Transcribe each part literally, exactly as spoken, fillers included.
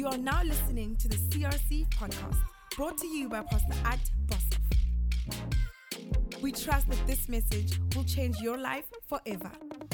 You are now listening to the C R C podcast, brought to you by Pastor Art Boshoff. We trust that this message will change your life forever.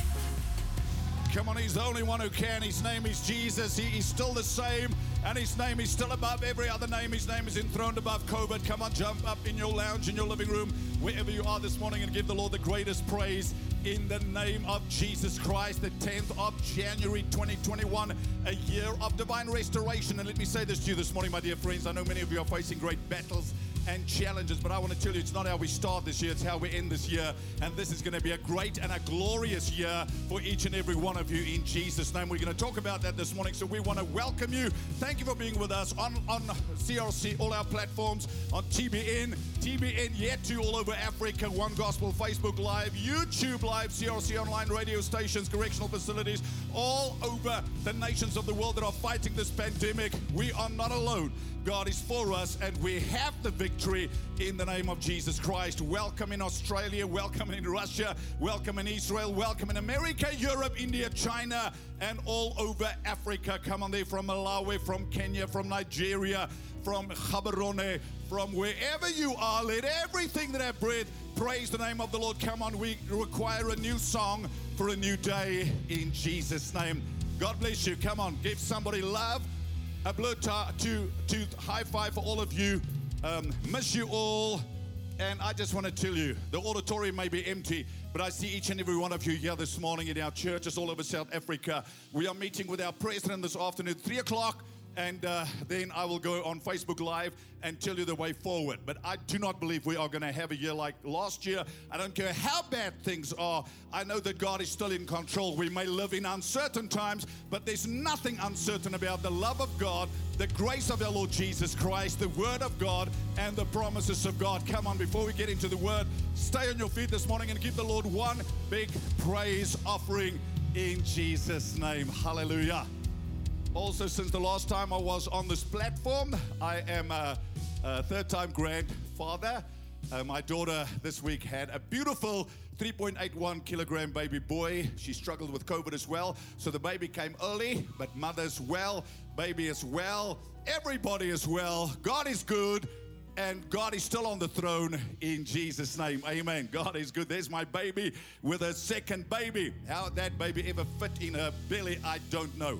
Come on, he's the only one who can. His name is Jesus. He is still the same, and his name is still above every other name. His name is enthroned above COVID. Come on, jump up in your lounge, in your living room, wherever you are this morning, and give the Lord the greatest praise in the name of Jesus Christ. The tenth of January twenty twenty-one, a year of divine restoration. And let me say this to you this morning, my dear friends. I know many of you are facing great battles and challenges, but I want to tell you, it's not how we start this year, it's how we end this year. And this is going to be a great and a glorious year for each and every one of you in Jesus' name. We're going to talk about that this morning, so we want to welcome you. Thank you for being with us on, on C R C, all our platforms, on T B N, T B N Yet To all over Africa, One Gospel, Facebook Live, YouTube Live, C R C online radio stations, correctional facilities, all over the nations of the world that are fighting this pandemic. We are not alone. God is for us, and we have the victory in the name of Jesus Christ. Welcome in Australia, welcome in Russia, welcome in Israel, welcome in America, Europe, India, China, and all over Africa. Come on there, from Malawi, from Kenya, from Nigeria, from Gaborone, from wherever you are. Let everything that have breath praise the name of the Lord. Come on, we require a new song for a new day in Jesus' name. God bless you. Come on, give somebody love. A blue to, to, to high five for all of you. Um, miss you all. And I just want to tell you, the auditorium may be empty, but I see each and every one of you here this morning in our churches all over South Africa. We are meeting with our president this afternoon at three o'clock. And uh, then I will go on Facebook Live and tell you the way forward. But I do not believe we are going to have a year like last year. I don't care how bad things are. I know that God is still in control. We may live in uncertain times, but there's nothing uncertain about the love of God, the grace of our Lord Jesus Christ, the Word of God, and the promises of God. Come on, before we get into the Word, stay on your feet this morning and give the Lord one big praise offering in Jesus' name. Hallelujah. Also, since the last time I was on this platform, I am a, a third-time grandfather. Uh, my daughter this week had a beautiful three point eight one kilogram baby boy. She struggled with COVID as well, so the baby came early, but mother's well, baby is well, everybody is well. God is good, and God is still on the throne in Jesus' name. Amen. God is good. There's my baby with a second baby. How that baby ever fit in her belly, I don't know.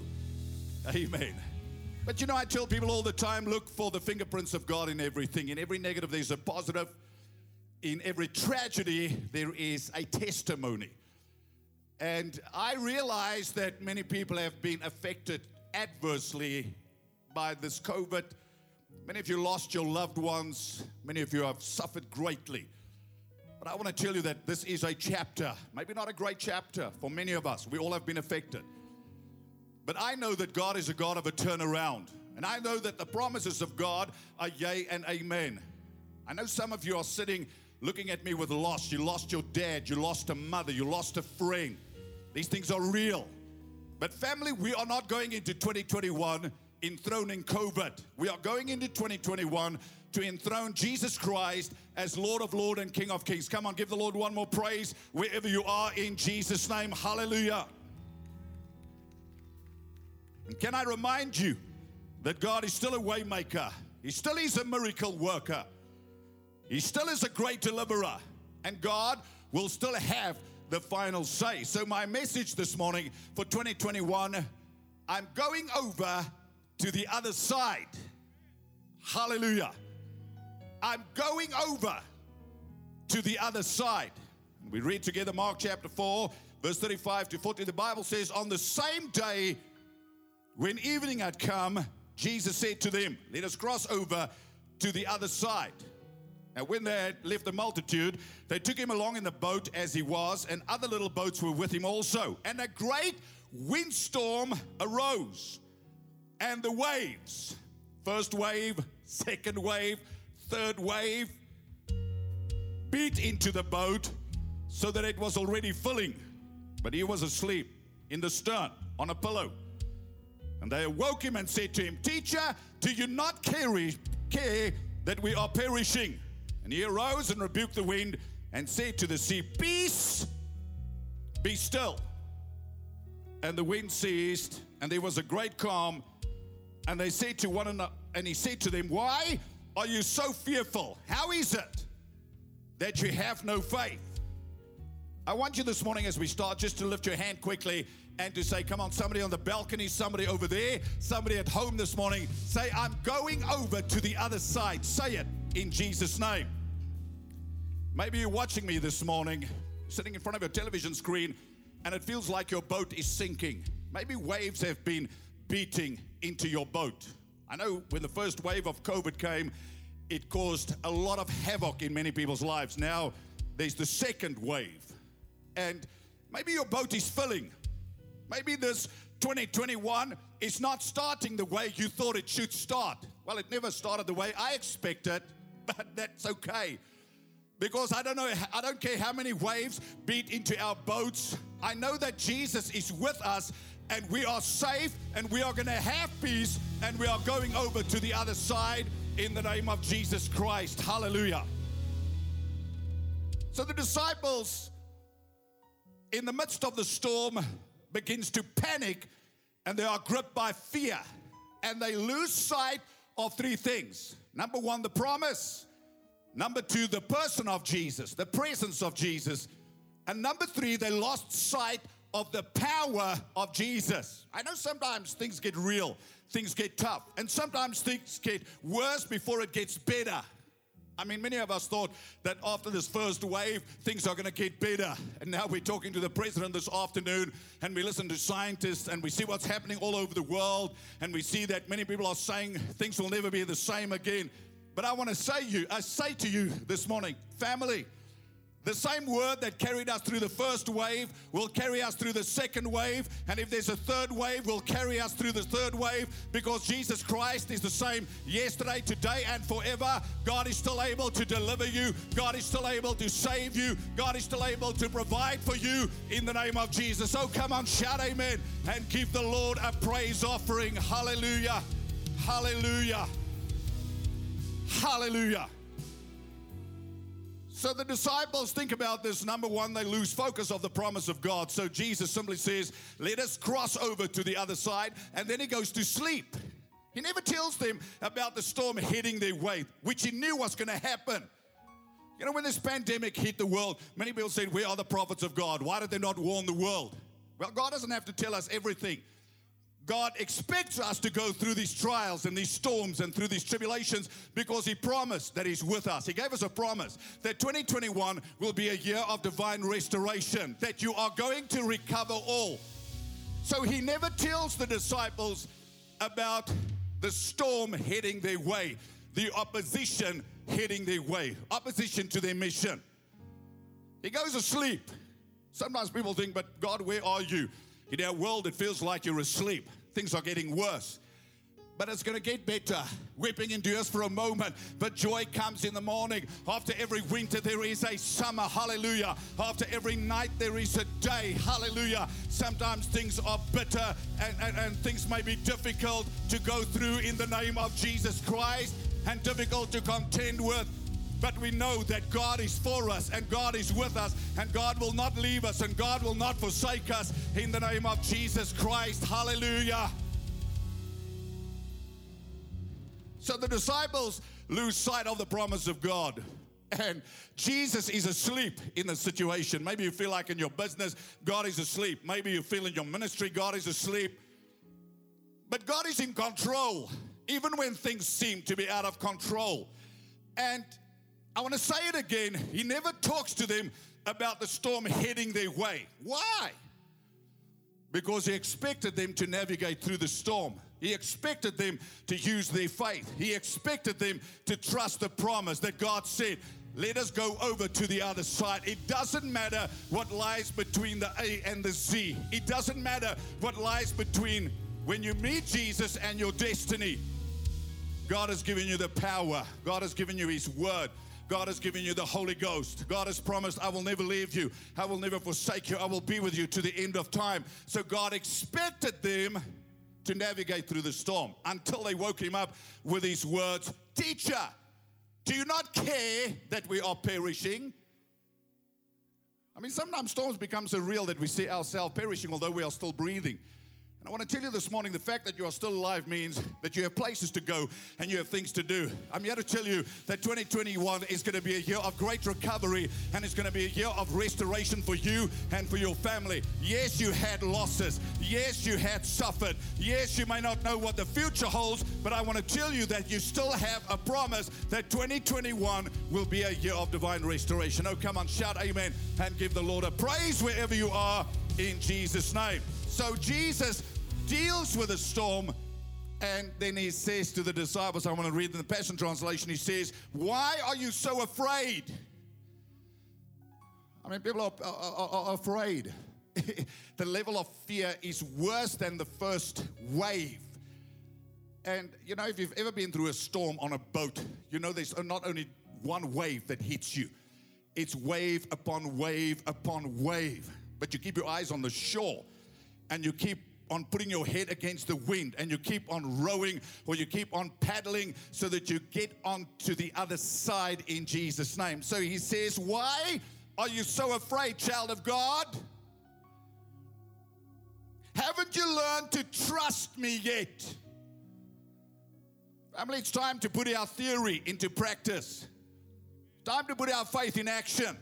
Amen. But you know, I tell people all the time, look for the fingerprints of God in everything. In every negative, there's a positive. In every tragedy, there is a testimony. And I realize that many people have been affected adversely by this COVID. Many of you lost your loved ones. Many of you have suffered greatly. But I want to tell you that this is a chapter, maybe not a great chapter for many of us. We all have been affected. But I know that God is a God of a turnaround. And I know that the promises of God are yea and amen. I know some of you are sitting looking at me with loss. You lost your dad. You lost a mother. You lost a friend. These things are real. But family, we are not going into twenty twenty-one enthroning COVID. We are going into twenty twenty-one to enthrone Jesus Christ as Lord of Lords and King of Kings. Come on, give the Lord one more praise wherever you are in Jesus' name. Hallelujah. And can I remind you that God is still a way maker. He still is a miracle worker. He still is a great deliverer. And God will still have the final say. So my message this morning for twenty twenty-one, I'm going over to the other side. Hallelujah. I'm going over to the other side. We read together Mark chapter four, verse thirty-five to forty. The Bible says, on the same day when evening had come, Jesus said to them, let us cross over to the other side. Now when they had left the multitude, they took him along in the boat as he was, and other little boats were with him also. And a great windstorm arose, and the waves, first wave, second wave, third wave, beat into the boat so that it was already filling. But he was asleep in the stern on a pillow. And they awoke him and said to him, Teacher, do you not carry, care that we are perishing? And he arose and rebuked the wind and said to the sea, Peace, be still. And the wind ceased, and there was a great calm. And they said to one another, and he said to them, why are you so fearful? How is it that you have no faith? I want you this morning as we start just to lift your hand quickly and to say, come on, somebody on the balcony, somebody over there, somebody at home this morning, say, I'm going over to the other side. Say it in Jesus' name. Maybe you're watching me this morning, sitting in front of your television screen, and it feels like your boat is sinking. Maybe waves have been beating into your boat. I know when the first wave of COVID came, it caused a lot of havoc in many people's lives. Now there's the second wave, and maybe your boat is filling. Maybe this twenty twenty-one is not starting the way you thought it should start. Well, it never started the way I expected, but that's okay. Because I don't know, I don't care how many waves beat into our boats. I know that Jesus is with us, and we are safe, and we are going to have peace, and we are going over to the other side in the name of Jesus Christ. Hallelujah. So the disciples, in the midst of the storm, begins to panic, and they are gripped by fear, and they lose sight of three things. Number one, the promise. Number two, the person of Jesus, the presence of Jesus. And number three, they lost sight of the power of Jesus. I know sometimes things get real, things get tough, and sometimes things get worse before it gets better. I mean, many of us thought that after this first wave, things are going to get better. And now we're talking to the president this afternoon, and we listen to scientists, and we see what's happening all over the world, and we see that many people are saying things will never be the same again. But I want to say you, I say to you this morning, family, the same word that carried us through the first wave will carry us through the second wave. And if there's a third wave, will carry us through the third wave, because Jesus Christ is the same yesterday, today, and forever. God is still able to deliver you. God is still able to save you. God is still able to provide for you in the name of Jesus. So come on, shout amen, and give the Lord a praise offering. Hallelujah. Hallelujah. Hallelujah. So the disciples think about this. Number one, they lose focus of the promise of God. So Jesus simply says, let us cross over to the other side. And then he goes to sleep. He never tells them about the storm heading their way, which he knew was going to happen. You know, when this pandemic hit the world, many people said, where are the prophets of God? Why did they not warn the world? Well, God doesn't have to tell us everything. God expects us to go through these trials and these storms and through these tribulations, because he promised that he's with us. He gave us a promise that twenty twenty-one will be a year of divine restoration, that you are going to recover all. So he never tells the disciples about the storm heading their way, the opposition heading their way, opposition to their mission. He goes to sleep. Sometimes people think, but God, where are you? In our world, it feels like you're asleep. Things are getting worse. But it's going to get better. Weeping endures for a moment, but joy comes in the morning. After every winter, there is a summer. Hallelujah. After every night, there is a day. Hallelujah. Sometimes things are bitter, and, and, and things may be difficult to go through in the name of Jesus Christ, and difficult to contend with. But we know that God is for us, and God is with us, and God will not leave us, and God will not forsake us in the name of Jesus Christ. Hallelujah. So the disciples lose sight of the promise of God, and Jesus is asleep in the situation. Maybe you feel like in your business, God is asleep. Maybe you feel in your ministry, God is asleep. But God is in control, even when things seem to be out of control. And I want to say it again. He never talks to them about the storm heading their way. Why? Because he expected them to navigate through the storm. He expected them to use their faith. He expected them to trust the promise that God said, let us go over to the other side. It doesn't matter what lies between the A and the Z. It doesn't matter what lies between when you meet Jesus and your destiny. God has given you the power. God has given you his word. God has given you the Holy Ghost. God has promised, I will never leave you. I will never forsake you. I will be with you to the end of time. So God expected them to navigate through the storm until they woke him up with these words, Teacher, do you not care that we are perishing? I mean, sometimes storms become so real that we see ourselves perishing, although we are still breathing. And I want to tell you this morning, the fact that you are still alive means that you have places to go and you have things to do. I'm here to tell you that twenty twenty-one is going to be a year of great recovery, and it's going to be a year of restoration for you and for your family. Yes, you had losses. Yes, you had suffered. Yes, you may not know what the future holds, but I want to tell you that you still have a promise that twenty twenty-one will be a year of divine restoration. Oh, come on, shout amen and give the Lord a praise wherever you are in Jesus' name. So Jesus deals with a storm, and then he says to the disciples, I want to read in the Passion Translation, he says, why are you so afraid? I mean, people are, are, are afraid. The level of fear is worse than the first wave. And, you know, if you've ever been through a storm on a boat, you know there's not only one wave that hits you. It's wave upon wave upon wave. But you keep your eyes on the shore, and you keep on putting your head against the wind, and you keep on rowing, or you keep on paddling so that you get onto the other side in Jesus' name. So he says, why are you so afraid, child of God? Haven't you learned to trust me yet? Family, it's time to put our theory into practice. Time to put our faith in action.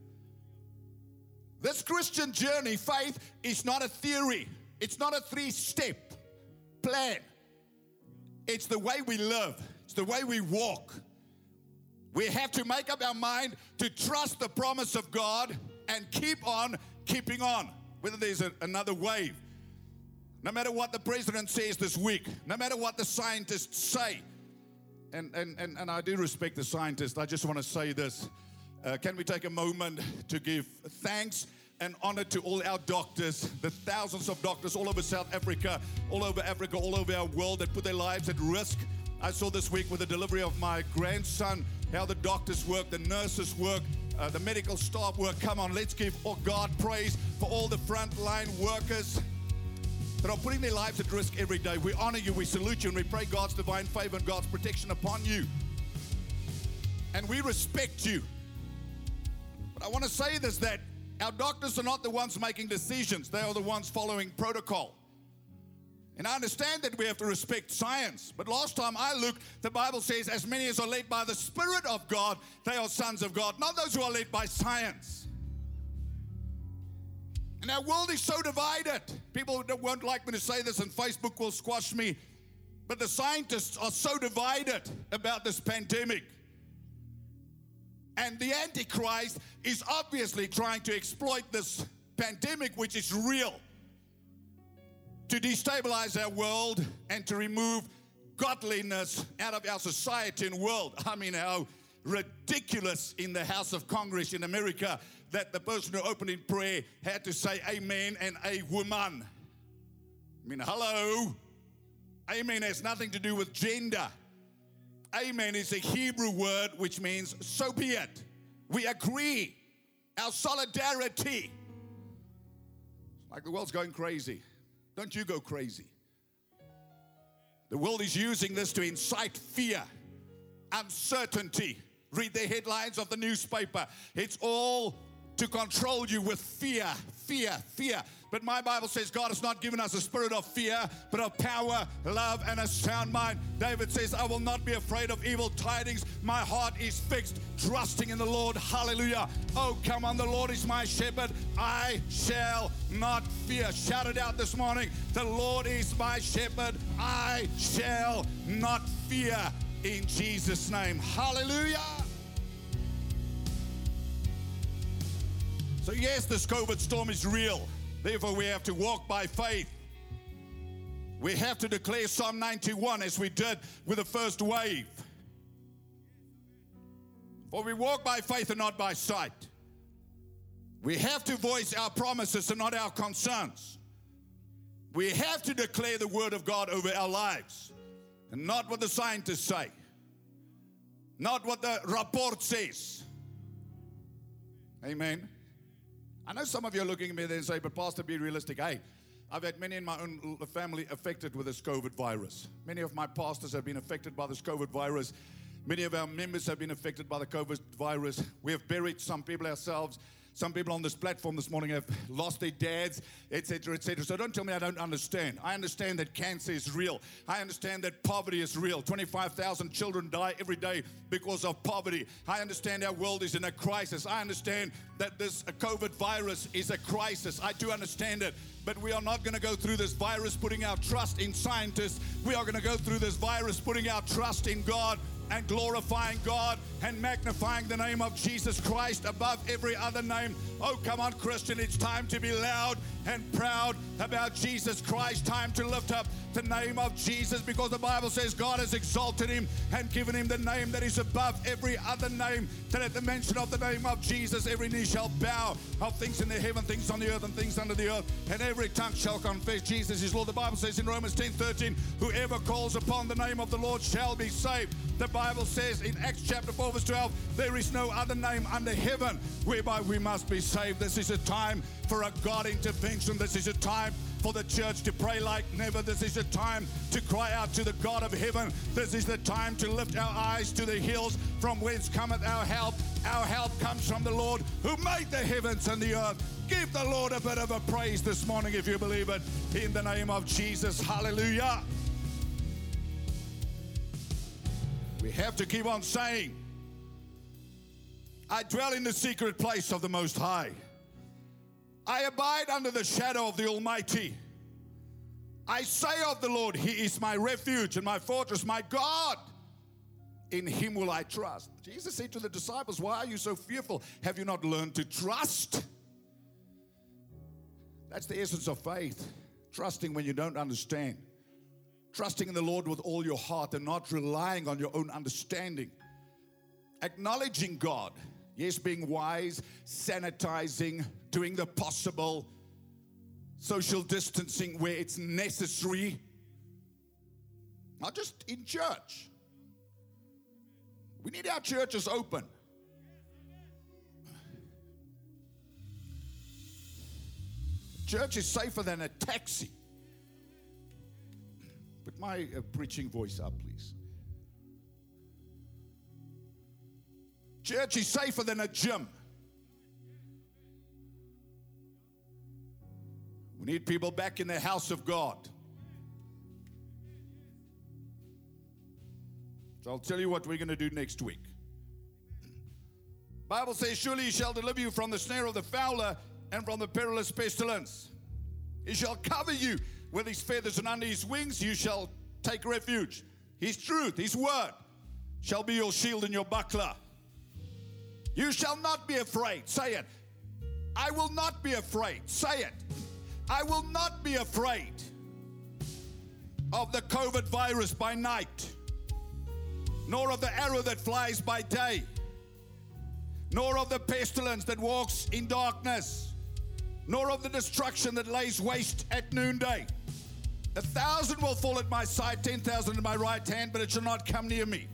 This Christian journey, faith, is not a theory. It's not a three-step plan. It's the way we live. It's the way we walk. We have to make up our mind to trust the promise of God and keep on keeping on, whether there's a, another wave. No matter what the president says this week, no matter what the scientists say, and, and, and, and I do respect the scientists, I just want to say this. Uh, can we take a moment to give thanks and honor to all our doctors, the thousands of doctors all over South Africa, all over Africa, all over our world that put their lives at risk. I saw this week with the delivery of my grandson, how the doctors work, the nurses work, uh, the medical staff work. Come on, let's give God praise for all the frontline workers that are putting their lives at risk every day. We honor you, we salute you, and we pray God's divine favor and God's protection upon you. And we respect you. But I want to say this, that our doctors are not the ones making decisions. They are the ones following protocol. And I understand that we have to respect science. But last time I looked, the Bible says, as many as are led by the Spirit of God, they are sons of God, not those who are led by science. And our world is so divided. People won't like me to say this, and Facebook will squash me. But the scientists are so divided about this pandemic. And the Antichrist is obviously trying to exploit this pandemic, which is real, to destabilize our world and to remove godliness out of our society and world. I mean, how ridiculous in the House of Congress in America that the person who opened in prayer had to say amen and a woman. I mean, hello? Amen has nothing to do with gender. Amen is a Hebrew word which means so be it. We agree. Our solidarity. Like the world's going crazy. Don't you go crazy. The world is using this to incite fear, uncertainty. Read the headlines of the newspaper. It's all to control you with fear, fear, fear. But my Bible says God has not given us a spirit of fear, but of power, love, and a sound mind. David says, I will not be afraid of evil tidings. My heart is fixed, trusting in the Lord. Hallelujah. Oh, come on, the Lord is my shepherd. I shall not fear. Shout it out this morning. The Lord is my shepherd. I shall not fear, in Jesus' name. Hallelujah. So yes, this COVID storm is real. Therefore, we have to walk by faith. We have to declare Psalm ninety-one as we did with the first wave. For we walk by faith and not by sight. We have to voice our promises and not our concerns. We have to declare the word of God over our lives and not what the scientists say, not what the report says. Amen. I know some of you are looking at me there and say, but Pastor, be realistic. Hey, I've had many in my own family affected with this COVID virus. Many of my pastors have been affected by this COVID virus. Many of our members have been affected by the COVID virus. We have buried some people ourselves. Some people on this platform this morning have lost their dads, et cetera, et cetera. So don't tell me I don't understand. I understand that cancer is real. I understand that poverty is real. twenty-five thousand children die every day because of poverty. I understand our world is in a crisis. I understand that this COVID virus is a crisis. I do understand it. But we are not going to go through this virus putting our trust in scientists. We are going to go through this virus putting our trust in God and glorifying God and magnifying the name of Jesus Christ above every other name. Oh, come on, Christian, it's time to be loud and proud about Jesus Christ. Time to lift up the name of Jesus, because the Bible says God has exalted him and given him the name that is above every other name, that at the mention of the name of Jesus, every knee shall bow, of things in the heaven, things on the earth, and things under the earth, and every tongue shall confess Jesus is Lord. The Bible says in Romans ten thirteen, whoever calls upon the name of the Lord shall be saved. The Bible says in Acts chapter four verse twelve, there is no other name under heaven whereby we must be saved. This is a time for a God intervention. This is a time for the church to pray like never. This is a time to cry out to the God of heaven. This is the time to lift our eyes to the hills from whence cometh our help. Our help comes from the Lord who made the heavens and the earth. Give the Lord a bit of a praise this morning if you believe it, in the name of Jesus. Hallelujah. We have to keep on saying, I dwell in the secret place of the Most High. I abide under the shadow of the Almighty. I say of the Lord, He is my refuge and my fortress, my God. In Him will I trust. Jesus said to the disciples, why are you so fearful? Have you not learned to trust? That's the essence of faith. Trusting when you don't understand. Trusting in the Lord with all your heart and not relying on your own understanding. Acknowledging God. Yes, being wise, sanitizing, doing the possible, social distancing where it's necessary. Not just in church. We need our churches open. Church is safer than a taxi. Put my uh, preaching voice up, please. Church is safer than a gym. We need people back in the house of God. So I'll tell you what we're going to do next week. Bible says, surely He shall deliver you from the snare of the fowler and from the perilous pestilence. He shall cover you with His feathers, and under His wings you shall take refuge. His truth, His word, shall be your shield and your buckler. You shall not be afraid. Say it. I will not be afraid. Say it. I will not be afraid of the COVID virus by night, nor of the arrow that flies by day, nor of the pestilence that walks in darkness, nor of the destruction that lays waste at noonday. A thousand will fall at my side, ten thousand at my right hand, but it shall not come near me.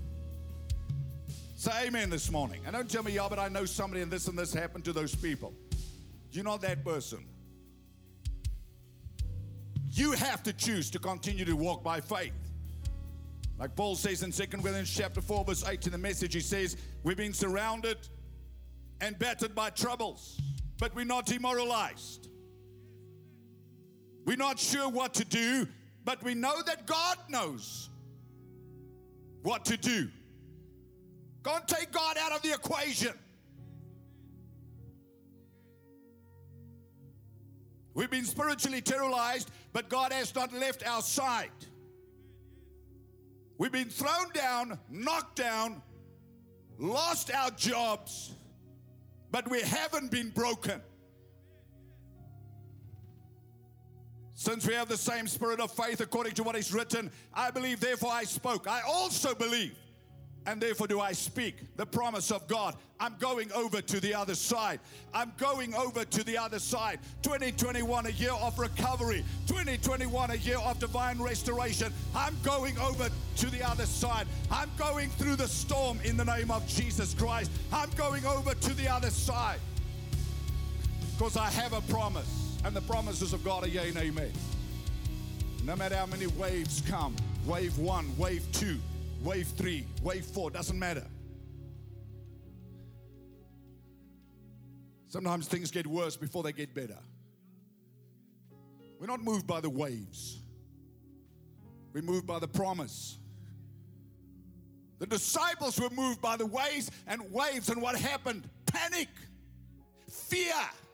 Say amen this morning. And don't tell me, yeah, but I know somebody and this and this happened to those people. You're not that person. You have to choose to continue to walk by faith. Like Paul says in Second Corinthians chapter four, verse eight in the Message, he says, we've been surrounded and battered by troubles, but we're not demoralized. We're not sure what to do, but we know that God knows what to do. Don't take God out of the equation. We've been spiritually terrorized, but God has not left our side. We've been thrown down, knocked down, lost our jobs, but we haven't been broken. Since we have the same spirit of faith according to what is written, I believe, therefore I spoke. I also believe, and therefore do I speak. The promise of God. I'm going over to the other side. I'm going over to the other side. twenty twenty-one, a year of recovery. twenty twenty-one, a year of divine restoration. I'm going over to the other side. I'm going through the storm in the name of Jesus Christ. I'm going over to the other side. Because I have a promise. And the promises of God are yea and amen. No matter how many waves come, wave one, wave two, wave three, wave four, doesn't matter. Sometimes things get worse before they get better. We're not moved by the waves. We're moved by the promise. The disciples were moved by the waves and waves, and what happened? Panic, fear.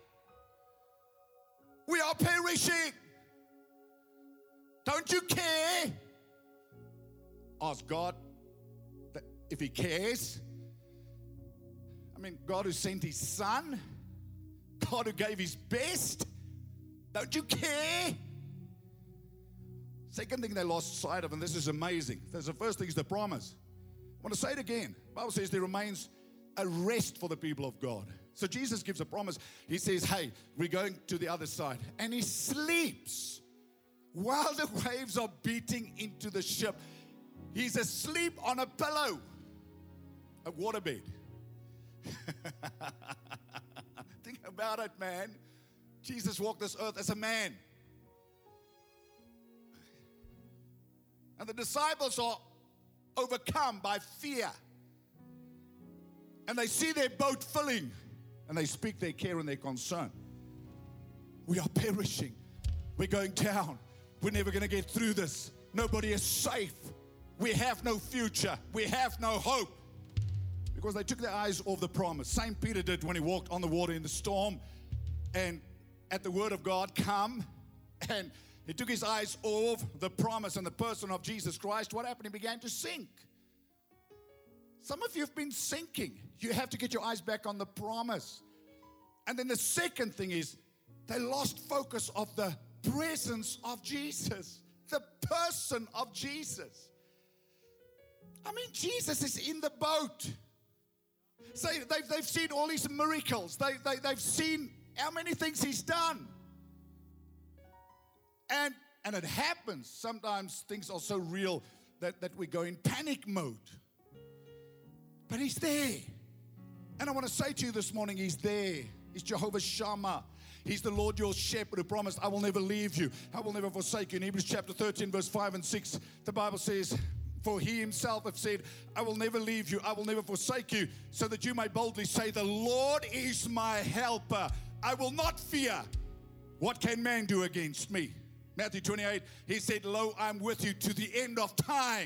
We are perishing. Don't you care? Ask God that if He cares. I mean, God who sent His Son, God who gave His best. Don't you care? Second thing they lost sight of, and this is amazing. There's the first thing is the promise. I want to say it again. The Bible says there remains a rest for the people of God. So Jesus gives a promise. He says, hey, we're going to the other side. And He sleeps while the waves are beating into the ship. He's asleep on a pillow, a waterbed. Think about it, man. Jesus walked this earth as a man. And the disciples are overcome by fear. And they see their boat filling. And they speak their care and their concern. We are perishing. We're going down. We're never going to get through this. Nobody is safe. We have no future. We have no hope. Because they took their eyes off the promise. Saint Peter did when he walked on the water in the storm. And at the word of God, come. And he took his eyes off the promise and the person of Jesus Christ. What happened? He began to sink. Some of you have been sinking. You have to get your eyes back on the promise. And then the second thing is they lost focus of the presence of Jesus. The person of Jesus. I mean, Jesus is in the boat. So they've, they've seen all these miracles. They, they, they've seen how many things He's done. And, and it happens. Sometimes things are so real that, that we go in panic mode. But He's there. And I want to say to you this morning, He's there. He's Jehovah Shammah. He's the Lord your shepherd who promised, I will never leave you. I will never forsake you. In Hebrews chapter thirteen, verse five and six, the Bible says, for He Himself have said, I will never leave you. I will never forsake you. So that you may boldly say, the Lord is my helper. I will not fear. What can man do against me? Matthew twenty-eight, He said, lo, I'm with you to the end of time.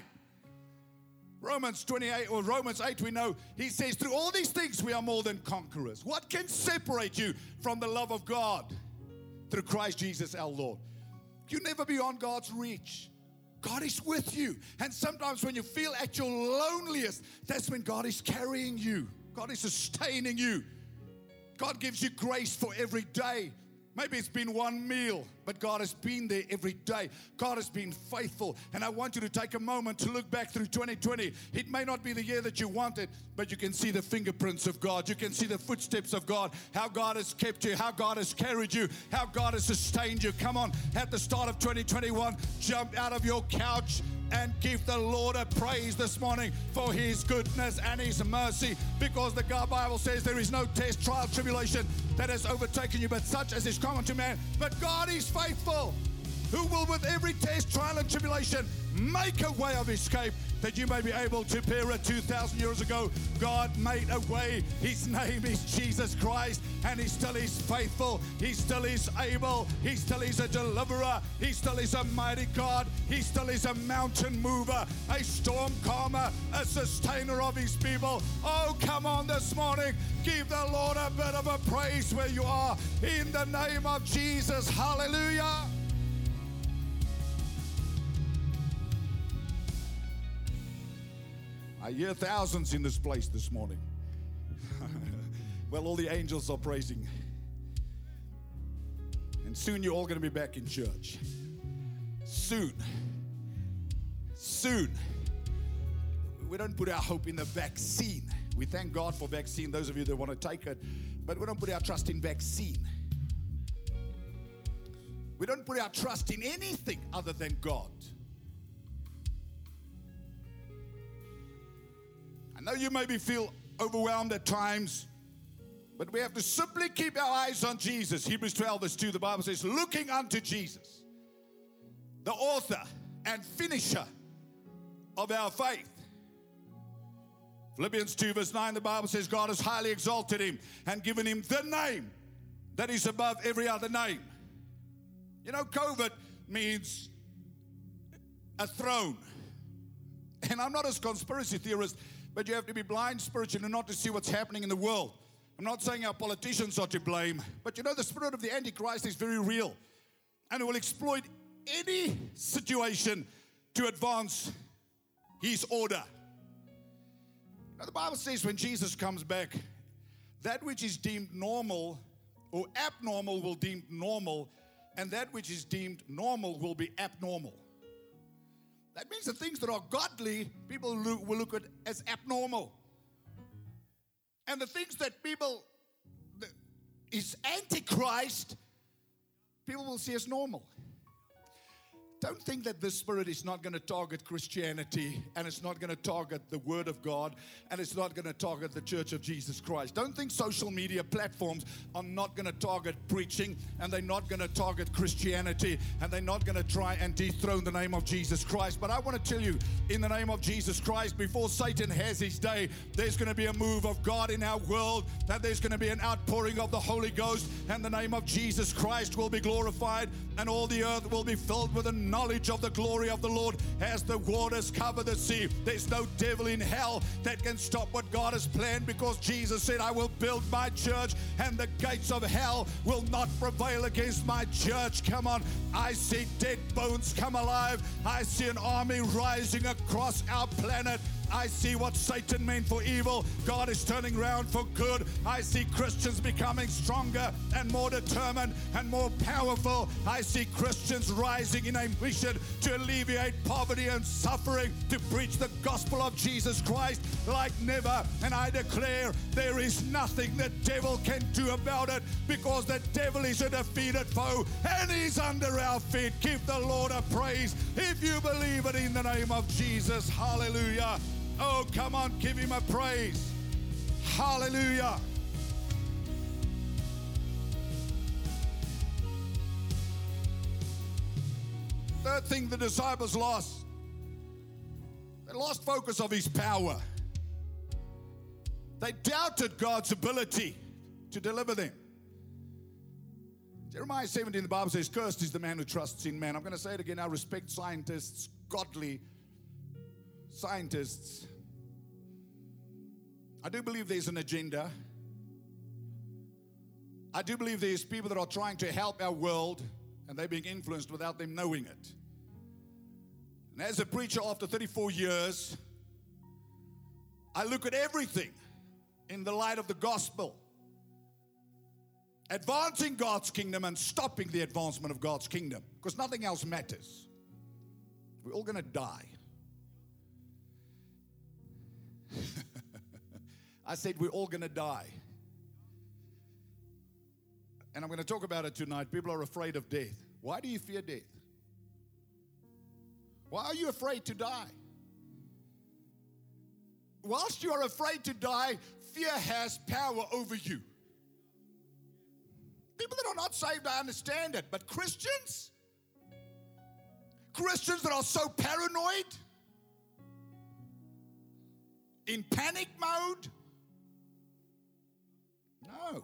Romans twenty-eight, or Romans eight, we know, He says, through all these things we are more than conquerors. What can separate you from the love of God? Through Christ Jesus our Lord. You're never beyond God's reach. God is with you. And sometimes when you feel at your loneliest, that's when God is carrying you. God is sustaining you. God gives you grace for every day. Maybe it's been one meal, but God has been there every day. God has been faithful. And I want you to take a moment to look back through twenty twenty. It may not be the year that you wanted, but you can see the fingerprints of God. You can see the footsteps of God, how God has kept you, how God has carried you, how God has sustained you. Come on, at the start of twenty twenty-one, jump out of your couch and give the Lord a praise this morning for His goodness and His mercy, because the God Bible says there is no test, trial, tribulation that has overtaken you, but such as is common to man. But God is faithful, who will with every test, trial, and tribulation make a way of escape, that you may be able to bear it. two thousand years ago, God made a way. His name is Jesus Christ, and He still is faithful. He still is able. He still is a deliverer. He still is a mighty God. He still is a mountain mover, a storm calmer, a sustainer of His people. Oh, come on this morning. Give the Lord a bit of a praise where you are. In the name of Jesus. Hallelujah. I hear thousands in this place this morning. Well, all the angels are praising. And soon you're all going to be back in church. Soon. Soon. We don't put our hope in the vaccine. We thank God for vaccine, those of you that want to take it. But we don't put our trust in vaccine. We don't put our trust in anything other than God. I know you maybe feel overwhelmed at times, but we have to simply keep our eyes on Jesus. Hebrews twelve verse two, the Bible says, looking unto Jesus, the author and finisher of our faith. Philippians two verse nine, the Bible says God has highly exalted him and given him the name that is above every other name. You know, COVID means a throne. And I'm not a conspiracy theorist, but you have to be blind spiritually not to see what's happening in the world. I'm not saying our politicians are to blame, but you know, the spirit of the Antichrist is very real. And it will exploit any situation to advance his order. Now, the Bible says when Jesus comes back, that which is deemed normal or abnormal will be deemed normal, and that which is deemed normal will be abnormal. That means the things that are godly, people will look at as abnormal. And the things that people, that is antichrist, people will see as normal. Don't think that this spirit is not going to target Christianity, and it's not going to target the Word of God, and it's not going to target the Church of Jesus Christ. Don't think social media platforms are not going to target preaching, and they're not going to target Christianity, and they're not going to try and dethrone the name of Jesus Christ. But I want to tell you, in the name of Jesus Christ, before Satan has his day, there's going to be a move of God in our world, and there's going to be an outpouring of the Holy Ghost, and the name of Jesus Christ will be glorified, and all the earth will be filled with the knowledge of the glory of the Lord as the waters cover the sea. There's no devil in hell that can stop what God has planned, because Jesus said, I will build my church and the gates of hell will not prevail against my church. Come on. I see dead bones come alive. I see an army rising across our planet. I see what Satan meant for evil, God is turning around for good. I see Christians becoming stronger and more determined and more powerful. I see Christians rising in a mission to alleviate poverty and suffering, to preach the gospel of Jesus Christ like never. And I declare there is nothing the devil can do about it, because the devil is a defeated foe and he's under our feet. Give the Lord a praise if you believe it in the name of Jesus. Hallelujah. Oh, come on, give him a praise. Hallelujah. Third thing the disciples lost. They lost focus of his power. They doubted God's ability to deliver them. Jeremiah seventeen, the Bible says, cursed is the man who trusts in man. I'm going to say it again. I respect scientists, godly scientists. I do believe there's an agenda. I do believe there's people that are trying to help our world, and they're being influenced without them knowing it. And as a preacher after thirty-four years, I look at everything in the light of the gospel. Advancing God's kingdom and stopping the advancement of God's kingdom, because nothing else matters. We're all going to die. I said we're all going to die. And I'm going to talk about it tonight. People are afraid of death. Why do you fear death? Why are you afraid to die? Whilst you are afraid to die, fear has power over you. People that are not saved, I understand it. But Christians? Christians that are so paranoid, in panic mode? No.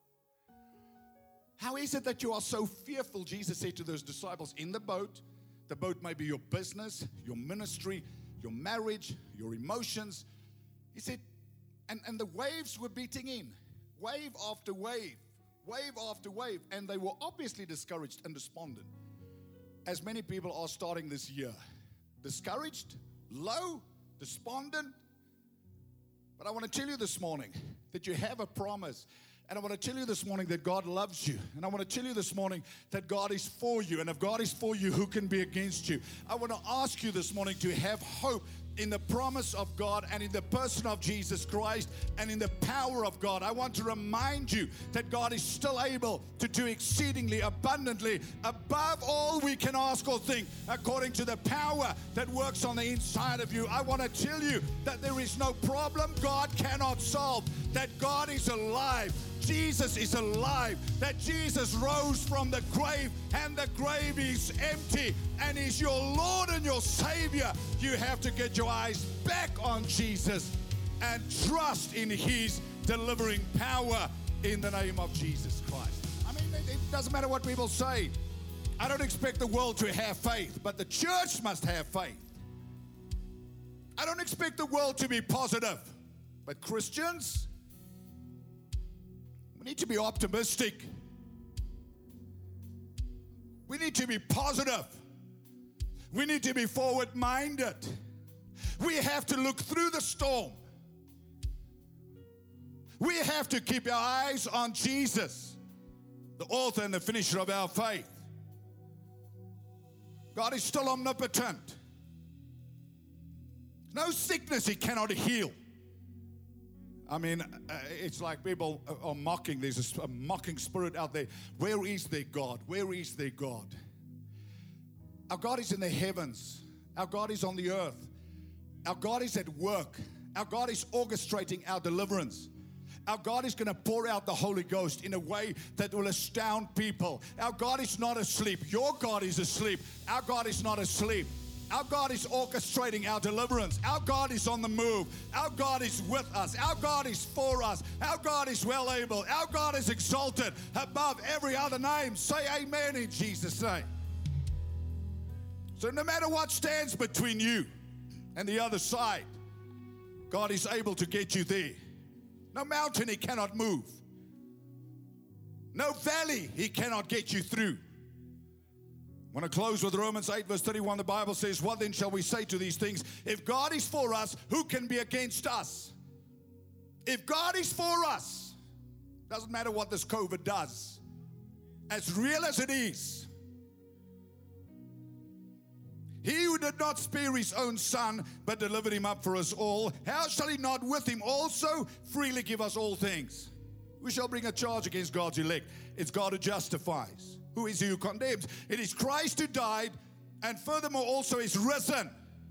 How is it that you are so fearful? Jesus said to those disciples in the boat, the boat may be your business, your ministry, your marriage, your emotions. He said, and, and the waves were beating in, wave after wave, wave after wave, and they were obviously discouraged and despondent, as many people are starting this year. Discouraged, low, despondent. But I want to tell you this morning that you have a promise. And I want to tell you this morning that God loves you. And I want to tell you this morning that God is for you. And if God is for you, who can be against you? I want to ask you this morning to have hope in the promise of God and in the person of Jesus Christ and in the power of God. I want to remind you that God is still able to do exceedingly abundantly above all we can ask or think, according to the power that works on the inside of you. I want to tell you that there is no problem God cannot solve, that God is alive. Jesus is alive, that Jesus rose from the grave and the grave is empty and is your Lord and your Savior. You have to get your eyes back on Jesus and trust in His delivering power in the name of Jesus Christ. I mean, it, it doesn't matter what people say. I don't expect the world to have faith, but the church must have faith. I don't expect the world to be positive, but Christians, we need to be optimistic. We need to be positive. We need to be forward-minded. We have to look through the storm. We have to keep our eyes on Jesus, the author and the finisher of our faith. God is still omnipotent. No sickness He cannot heal. I mean, uh, it's like people are mocking. There's a, a mocking spirit out there. Where is their God? Where is their God? Our God is in the heavens. Our God is on the earth. Our God is at work. Our God is orchestrating our deliverance. Our God is going to pour out the Holy Ghost in a way that will astound people. Our God is not asleep. Your God is asleep. Our God is not asleep. Our God is orchestrating our deliverance. Our God is on the move. Our God is with us. Our God is for us. Our God is well able. Our God is exalted above every other name. Say amen in Jesus' name. So no matter what stands between you and the other side, God is able to get you there. No mountain He cannot move. No valley He cannot get you through. I want to close with Romans eight verse thirty-one. The Bible says, what then shall we say to these things? If God is for us, who can be against us? If God is for us, doesn't matter what this COVID does. As real as it is, He who did not spare His own Son, but delivered Him up for us all, how shall He not with Him also freely give us all things? Who shall bring a charge against God's elect? It's God who justifies. Who is He who condemns? It is Christ who died, and furthermore also is risen,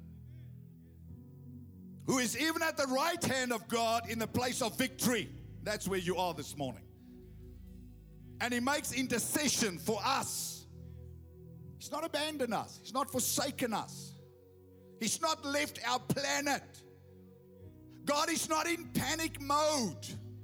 who is even at the right hand of God in the place of victory. That's where you are this morning. And He makes intercession for us. He's not abandoned us. He's not forsaken us. He's not left our planet. God is not in panic mode.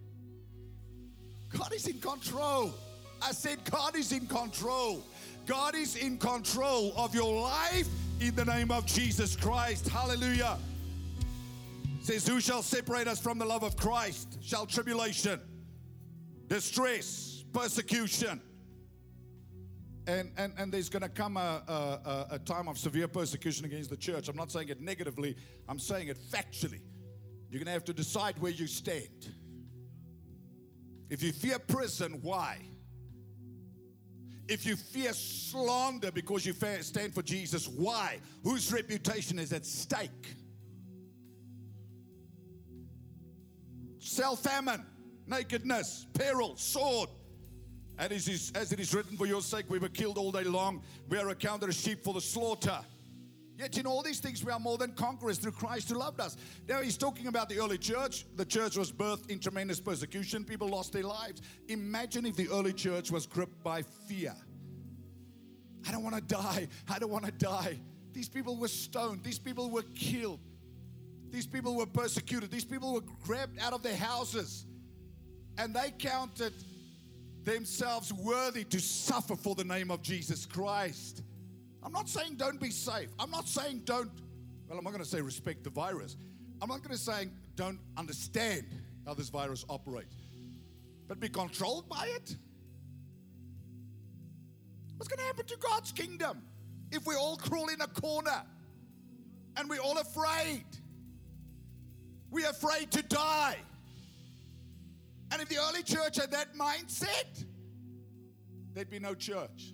God is in control. I said God is in control. God is in control of your life in the name of Jesus Christ. Hallelujah. It says, who shall separate us from the love of Christ? Shall tribulation, distress, persecution. And, and, and there's going to come a, a, a time of severe persecution against the church. I'm not saying it negatively. I'm saying it factually. You're going to have to decide where you stand. If you fear prison, why? If you fear slander because you stand for Jesus, why? Whose reputation is at stake? Cell famine, nakedness, peril, sword. And as it is written, for your sake we were killed all day long. We are accounted as sheep for the slaughter. Yet in all these things we are more than conquerors through Christ who loved us. Now he's talking about the early church. The church was birthed in tremendous persecution. People lost their lives. Imagine if the early church was gripped by fear. I don't want to die. I don't want to die. These people were stoned. These people were killed. These people were persecuted. These people were grabbed out of their houses. And they counted themselves worthy to suffer for the name of Jesus Christ. I'm not saying don't be safe. I'm not saying don't, well, I'm not going to say respect the virus. I'm not going to say don't understand how this virus operates. But be controlled by it? What's going to happen to God's kingdom if we all crawl in a corner and we're all afraid? We're afraid to die. And if the early church had that mindset, there'd be no church.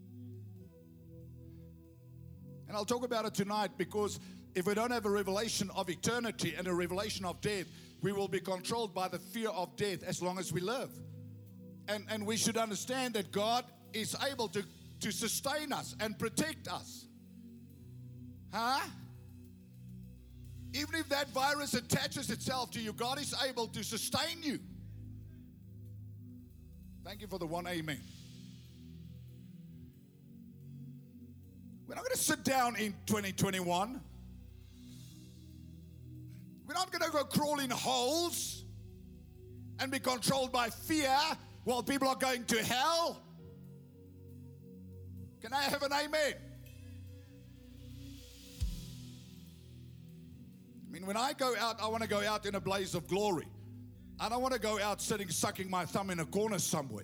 And I'll talk about it tonight because if we don't have a revelation of eternity and a revelation of death, we will be controlled by the fear of death as long as we live. And, and we should understand that God is able to, to sustain us and protect us. Huh? Even if that virus attaches itself to you, God is able to sustain you. Thank you for the one amen. We're not going to sit down in twenty twenty-one. We're not going to go crawl in holes and be controlled by fear while people are going to hell. Can I have an amen? I mean, when I go out, I want to go out in a blaze of glory. I don't want to go out sitting, sucking my thumb in a corner somewhere.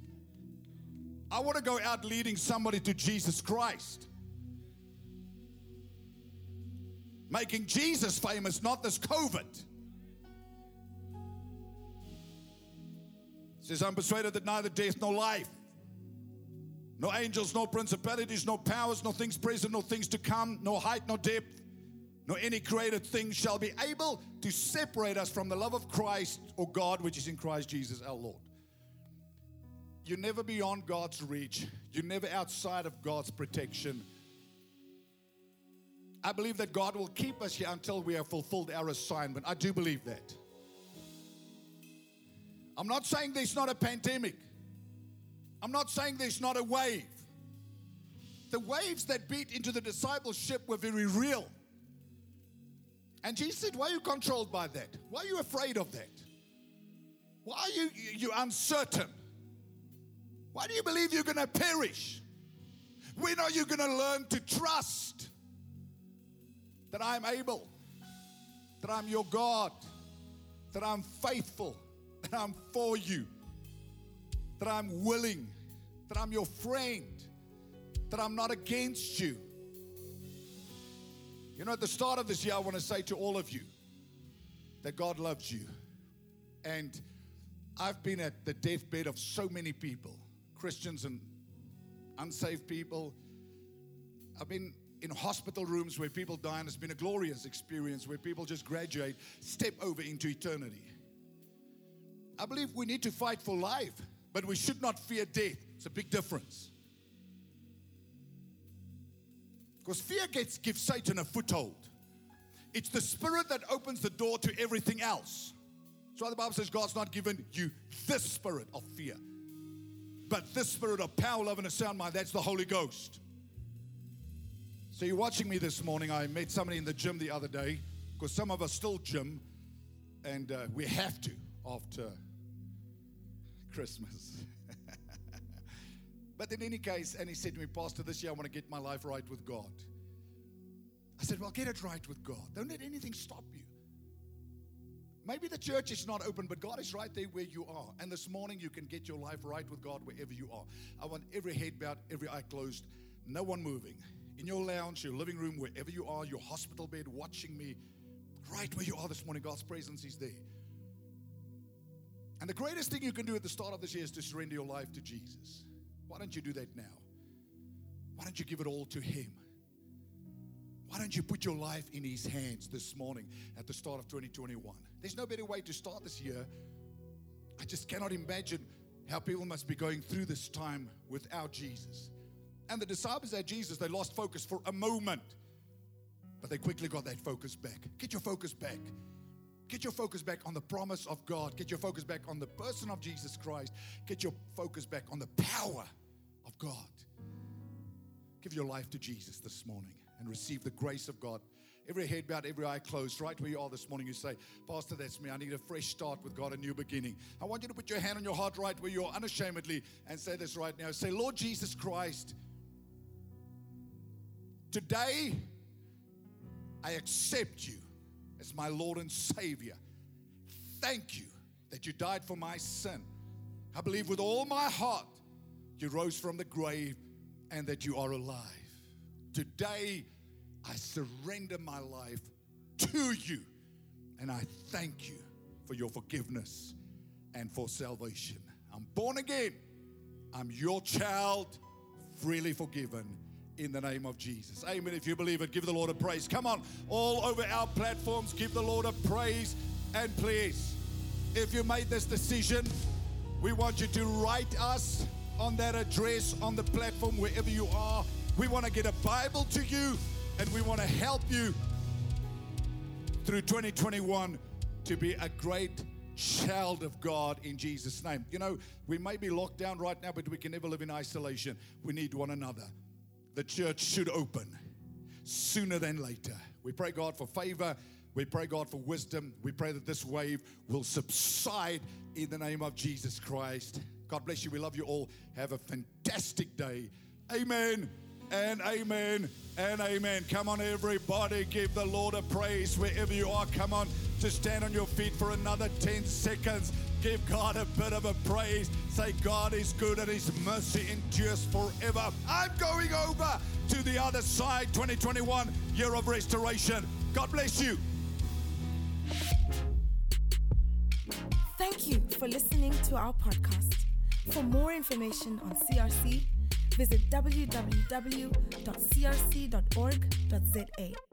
I want to go out leading somebody to Jesus Christ. Making Jesus famous, not this COVID. It says, I'm persuaded that neither death nor life, no angels, no principalities, no powers, no things present, no things to come, no height, no depth, nor any created thing shall be able to separate us from the love of Christ or God, which is in Christ Jesus our Lord. You're never beyond God's reach. You're never outside of God's protection. I believe that God will keep us here until we have fulfilled our assignment. I do believe that. I'm not saying there's not a pandemic. I'm not saying there's not a wave. The waves that beat into the discipleship were very real. And Jesus said, why are you controlled by that? Why are you afraid of that? Why are you you uncertain? Why do you believe you're going to perish? When are you going to learn to trust that I'm able, that I'm your God, that I'm faithful, that I'm for you, that I'm willing, that I'm your friend, that I'm not against you? You know, at the start of this year, I want to say to all of you that God loves you. And I've been at the deathbed of so many people, Christians and unsaved people. I've been in hospital rooms where people die, and it's been a glorious experience where people just graduate, step over into eternity. I believe we need to fight for life, but we should not fear death. It's a big difference. Because fear gets, gives Satan a foothold. It's the spirit that opens the door to everything else. That's why the Bible says God's not given you this spirit of fear, but this spirit of power, love, and a sound mind. That's the Holy Ghost. So you're watching me this morning. I met somebody in the gym the other day, because some of us still gym, and uh, we have to after Christmas. But in any case, and he said to me, Pastor, this year I want to get my life right with God. I said, well, get it right with God. Don't let anything stop you. Maybe the church is not open, but God is right there where you are. And this morning you can get your life right with God wherever you are. I want every head bowed, every eye closed, no one moving. In your lounge, your living room, wherever you are, your hospital bed, watching me, right where you are this morning, God's presence is there. And the greatest thing you can do at the start of this year is to surrender your life to Jesus. Why don't you do that now? Why don't you give it all to Him? Why don't you put your life in His hands this morning at the start of twenty twenty-one? There's no better way to start this year. I just cannot imagine how people must be going through this time without Jesus. And the disciples had Jesus, they lost focus for a moment, but they quickly got that focus back. Get your focus back. Get your focus back on the promise of God. Get your focus back on the person of Jesus Christ. Get your focus back on the power of God. Give your life to Jesus this morning and receive the grace of God. Every head bowed, every eye closed, right where you are this morning, you say, Pastor, that's me. I need a fresh start with God, a new beginning. I want you to put your hand on your heart right where you are unashamedly and say this right now. Say, Lord Jesus Christ, today I accept you as my Lord and Savior. Thank you that you died for my sin. I believe with all my heart you rose from the grave and that you are alive. Today I surrender my life to you, and I thank you for your forgiveness and for salvation. I'm born again. I'm your child, freely forgiven in the name of Jesus. Amen. If you believe it, give the Lord a praise. Come on, all over our platforms, give the Lord a praise. And please, if you made this decision, we want you to write us on that address on the platform wherever you are. We want to get a Bible to you, and we want to help you through twenty twenty-one to be a great child of God in Jesus' name. You know, we may be locked down right now, but we can never live in isolation. We need one another. The church should open sooner than later. We pray God for favor. We pray, God, for wisdom. We pray that this wave will subside in the name of Jesus Christ. God bless you. We love you all. Have a fantastic day. Amen and amen and amen. Come on, everybody. Give the Lord a praise wherever you are. Come on, just stand on your feet for another ten seconds. Give God a bit of a praise. Say, God is good and His mercy endures forever. I'm going over to the other side. twenty twenty-one, year of restoration. God bless you. Thank you for listening to our podcast. For more information on C R C, visit w w w dot c r c dot org dot z a.